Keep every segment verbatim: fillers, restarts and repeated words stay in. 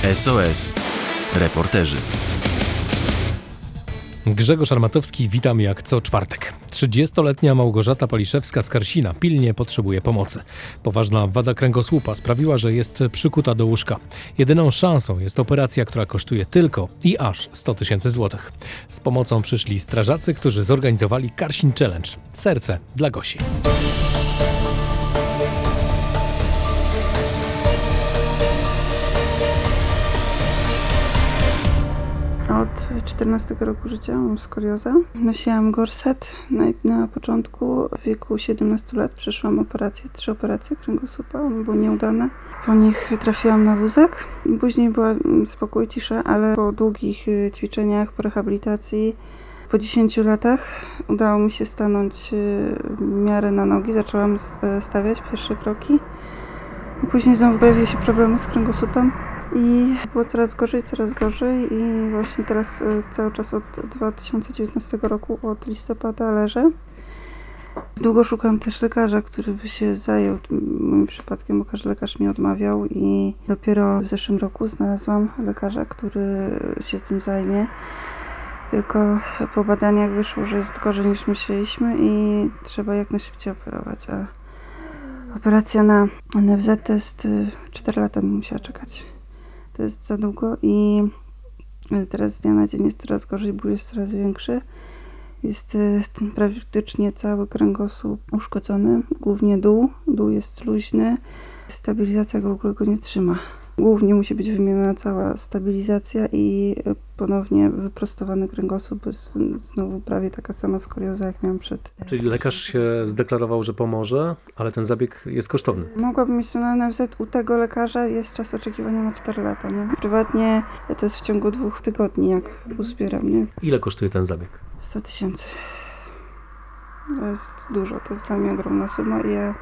S O S. Reporterzy. Grzegorz Armatowski, witam jak co czwartek. trzydziestoletnia Małgorzata Paliszewska z Karsina pilnie potrzebuje pomocy. Poważna wada kręgosłupa sprawiła, że jest przykuta do łóżka. Jedyną szansą jest operacja, która kosztuje tylko i aż sto tysięcy złotych. Z pomocą przyszli strażacy, którzy zorganizowali Karsin Challenge. Serce dla Gosi. Od czternastego roku życia mam skoliozę. Nosiłam gorset. Na, na początku w wieku siedemnastu lat przeszłam operację, trzy operacje kręgosłupa, one były nieudane. Po nich trafiłam na wózek. Później była spokój, cisza, ale po długich ćwiczeniach, po rehabilitacji, po dziesięciu latach udało mi się stanąć w miarę na nogi. Zaczęłam stawiać pierwsze kroki. Później znowu pojawiły się problemy z kręgosłupem. I było coraz gorzej, coraz gorzej i właśnie teraz cały czas od dwa tysiące dziewiętnastego roku, od listopada leżę. Długo szukałam też lekarza, który by się zajął moim przypadkiem, bo każdy lekarz mi odmawiał i dopiero w zeszłym roku znalazłam lekarza, który się z tym zajmie. Tylko po badaniach wyszło, że jest gorzej niż myśleliśmy i trzeba jak najszybciej operować. A operacja na N F Z to jest cztery lata bym musiała czekać. To jest za długo i teraz z dnia na dzień jest coraz gorzej, ból jest coraz większy. Jest praktycznie cały kręgosłup uszkodzony, głównie dół. Dół jest luźny, stabilizacja go w ogóle go nie trzyma. Głównie musi być wymieniona cała stabilizacja i ponownie wyprostowany kręgosłup. Jest znowu prawie taka sama skolioza, jak miałam przed. Czyli lekarz się zdeklarował, że pomoże, ale ten zabieg jest kosztowny. Mogłabym mieć to na N F Z. U tego lekarza jest czas oczekiwania na cztery lata. Nie? Prywatnie to jest w ciągu dwóch tygodni, jak uzbieram. Nie? Ile kosztuje ten zabieg? sto tysięcy. To jest dużo, to jest dla mnie ogromna suma i ja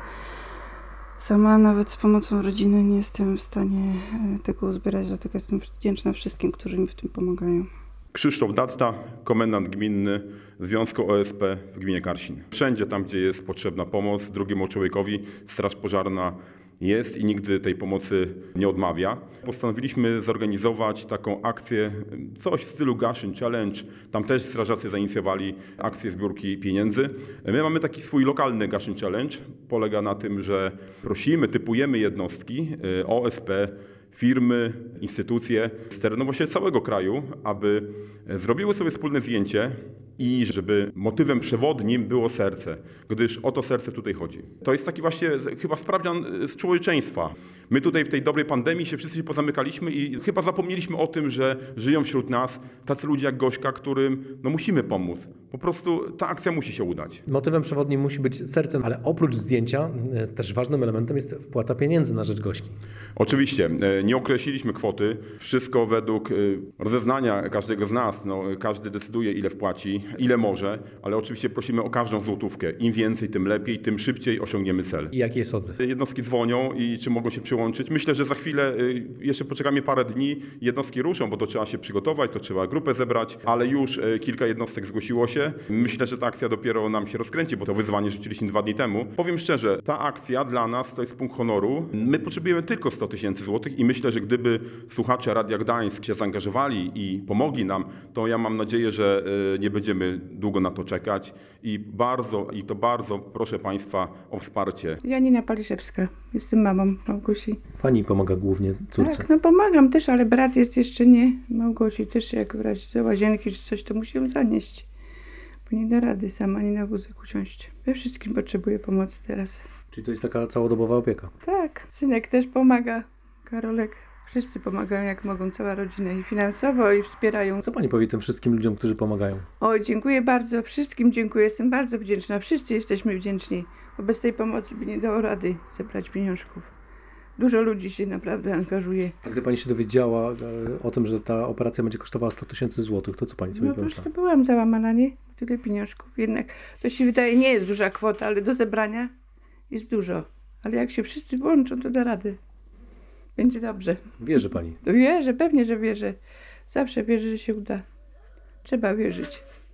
sama nawet z pomocą rodziny nie jestem w stanie tego uzbierać, dlatego jestem wdzięczna wszystkim, którzy mi w tym pomagają. Krzysztof Dacta, komendant gminny Związku O S P w gminie Karsin. Wszędzie tam, gdzie jest potrzebna pomoc drugiemu człowiekowi, straż pożarna jest i nigdy tej pomocy nie odmawia. Postanowiliśmy zorganizować taką akcję, coś w stylu Karsin Challenge. Tam też strażacy zainicjowali akcję zbiórki pieniędzy. My mamy taki swój lokalny Karsin Challenge. Polega na tym, że prosimy, typujemy jednostki O S P, firmy, instytucje z terenu właśnie całego kraju, aby zrobiły sobie wspólne zdjęcie i żeby motywem przewodnim było serce, gdyż o to serce tutaj chodzi. To jest taki właśnie chyba sprawdzian z człowieczeństwa. My tutaj w tej dobrej pandemii się wszyscy się pozamykaliśmy i chyba zapomnieliśmy o tym, że żyją wśród nas tacy ludzie jak Gośka, którym no, musimy pomóc. Po prostu ta akcja musi się udać. Motywem przewodnim musi być sercem, ale oprócz zdjęcia też ważnym elementem jest wpłata pieniędzy na rzecz Gośki. Oczywiście, nie określiliśmy kwoty. Wszystko według rozeznania każdego z nas. No, każdy decyduje, ile wpłaci, ile może, ale oczywiście prosimy o każdą złotówkę. Im więcej, tym lepiej, tym szybciej osiągniemy cel. I jaki jest odzew? Jednostki dzwonią i czy mogą się przyłączyć. Myślę, że za chwilę, jeszcze poczekamy parę dni, jednostki ruszą, bo to trzeba się przygotować, to trzeba grupę zebrać, ale już kilka jednostek zgłosiło się. Myślę, że ta akcja dopiero nam się rozkręci, bo to wyzwanie rzuciliśmy dwa dni temu. Powiem szczerze, ta akcja dla nas to jest punkt honoru. My potrzebujemy tylko sto tysięcy złotych i myślę, że gdyby słuchacze Radia Gdańsk się zaangażowali i pomogli nam, to ja mam nadzieję, że nie będziemy długo na to czekać i bardzo, i to bardzo proszę Państwa o wsparcie. Janina Paliszewska, jestem mamą Małgosi. Pani pomaga głównie córce. Tak, no pomagam też, ale brat jest jeszcze nie. Małgosi też jak brać do łazienki czy coś, to musi ją zanieść, bo nie da rady sama ani na wózek usiąść. We wszystkim potrzebuję pomocy teraz. Czyli to jest taka całodobowa opieka. Tak, synek też pomaga, Karolek. Wszyscy pomagają jak mogą, cała rodzina i finansowo i wspierają. Co pani powie tym wszystkim ludziom, którzy pomagają? O, dziękuję bardzo, wszystkim dziękuję, jestem bardzo wdzięczna. Wszyscy jesteśmy wdzięczni, bo bez tej pomocy by nie dało rady zebrać pieniążków. Dużo ludzi się naprawdę angażuje. A gdy pani się dowiedziała o tym, że ta operacja będzie kosztowała sto tysięcy złotych, to co pani sobie No pomyślała? troszkę byłam załamana, nie? Tyle pieniążków. Jednak to się wydaje, nie jest duża kwota, ale do zebrania jest dużo. Ale jak się wszyscy włączą, to da rady. Będzie dobrze. Wierzy pani? Wierzę, pewnie, że wierzę. Zawsze wierzę, że się uda. Trzeba wierzyć.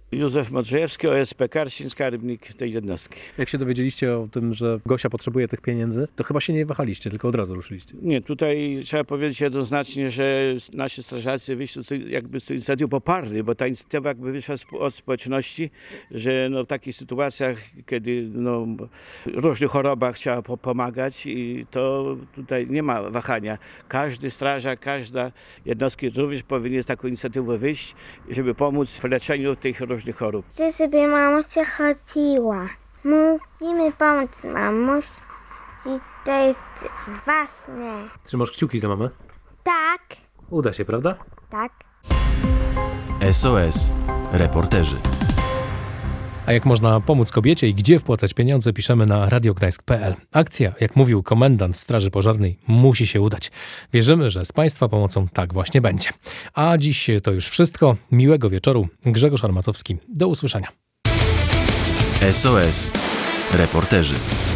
Józef Modrzejewski, O S P Karsin, skarbnik tej jednostki. Jak się dowiedzieliście o tym, że Gosia potrzebuje tych pieniędzy, to chyba się nie wahaliście, tylko od razu ruszyliście. Nie, tutaj trzeba powiedzieć jednoznacznie, że nasi strażacy wyszli z tej- jakby z tej inicjatywy poparli, bo ta inicjatywa jakby wyszła sp- od społeczności, że no, w takich sytuacjach, kiedy no, w różnych chorobach trzeba po- pomagać i to tutaj nie ma wahania. Każdy strażak, każda jednostka również powinien z taką inicjatywą wyjść, żeby pomóc w leczeniu tych różnych chorób. Chcę, żeby mamusia chodziła. Musimy pomóc mamusi i to jest ważne. Trzymasz kciuki za mamę? Tak, Uda się, prawda? tak. S O S. Reporterzy. A jak można pomóc kobiecie i gdzie wpłacać pieniądze, piszemy na radio gdańsk kropka p l. Akcja, jak mówił komendant Straży Pożarnej, musi się udać. Wierzymy, że z Państwa pomocą tak właśnie będzie. A dziś to już wszystko. Miłego wieczoru. Grzegorz Armatowski. Do usłyszenia. S O S. Reporterzy.